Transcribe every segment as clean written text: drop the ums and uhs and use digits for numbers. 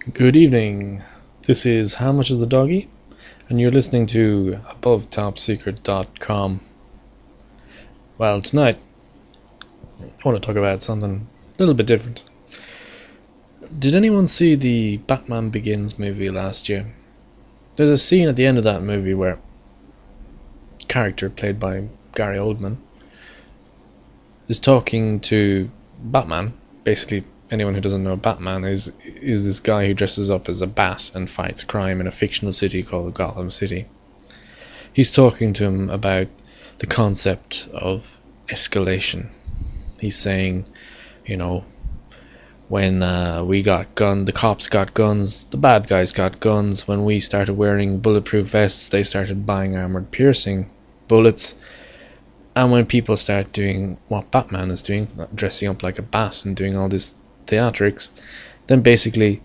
Good evening. This is How Much is the Doggy? And you're listening to AboveTopSecret.com. Well, tonight I want to talk about something a little bit different. Did anyone see the Batman Begins movie last year? There's a scene at the end of that movie where a character played by Gary Oldman is talking to Batman. Basically, anyone who doesn't know Batman is this guy who dresses up as a bat and fights crime in a fictional city called Gotham City. He's talking to him about the concept of escalation. He's saying, when the cops got guns, the bad guys got guns. When we started wearing bulletproof vests, they started buying armored piercing bullets. And when people start doing what Batman is doing, dressing up like a bat and doing all this theatrics, then basically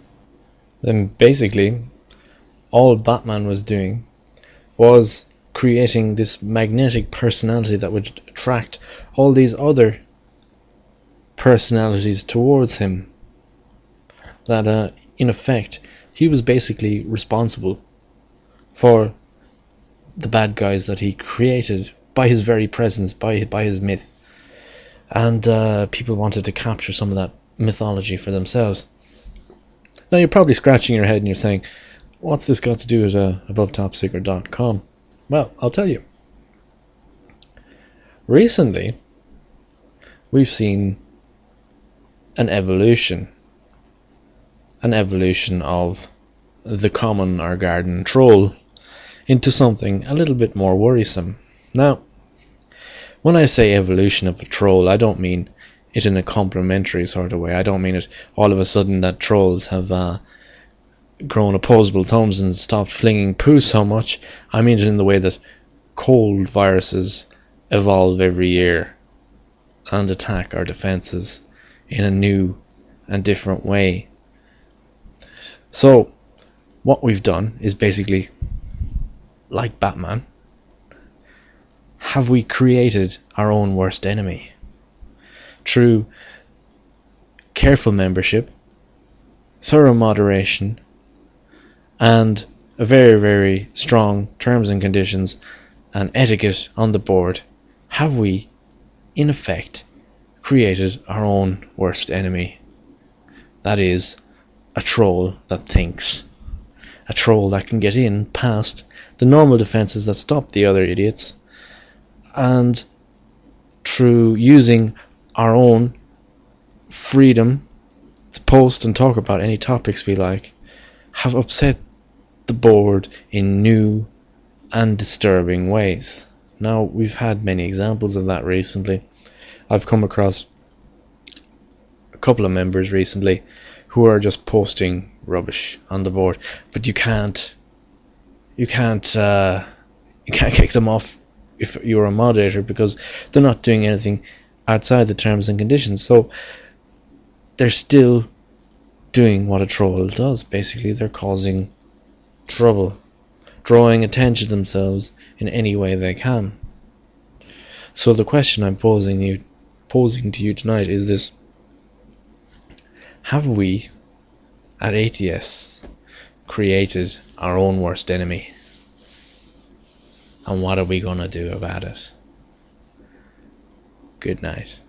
all Batman was doing was creating this magnetic personality that would attract all these other personalities towards him. That in effect he was basically responsible for the bad guys that he created by his very presence, by his myth. And people wanted to capture some of that mythology for themselves. Now you're probably scratching your head and you're saying, what's this got to do with AboveTopSecret.com? Well, I'll tell you. Recently, we've seen an evolution of the common or garden troll into something a little bit more worrisome. Now, when I say evolution of a troll, I don't mean it in a complimentary sort of way. I don't mean it all of a sudden that trolls have grown opposable thumbs and stopped flinging poo so much. I mean it in the way that cold viruses evolve every year and attack our defenses in a new and different way. So, what we've done is basically, like Batman, have we created our own worst enemy? Through careful membership, thorough moderation, and a very, very strong terms and conditions and etiquette on the board, have we, in effect, created our own worst enemy. That is, a troll that thinks. A troll that can get in past the normal defenses that stop the other idiots, and through using our own freedom to post and talk about any topics we like, have upset the board in new and disturbing ways. Now, we've had many examples of that recently. I've come across a couple of members recently who are just posting rubbish on the board, but you can't kick them off if you're a moderator, because they're not doing anything outside the terms and conditions. So they're still doing what a troll does. Basically, they're causing trouble, drawing attention to themselves in any way they can. So the question I'm posing to you tonight is this: have we at ATS created our own worst enemy? And what are we going to do about it? Good night.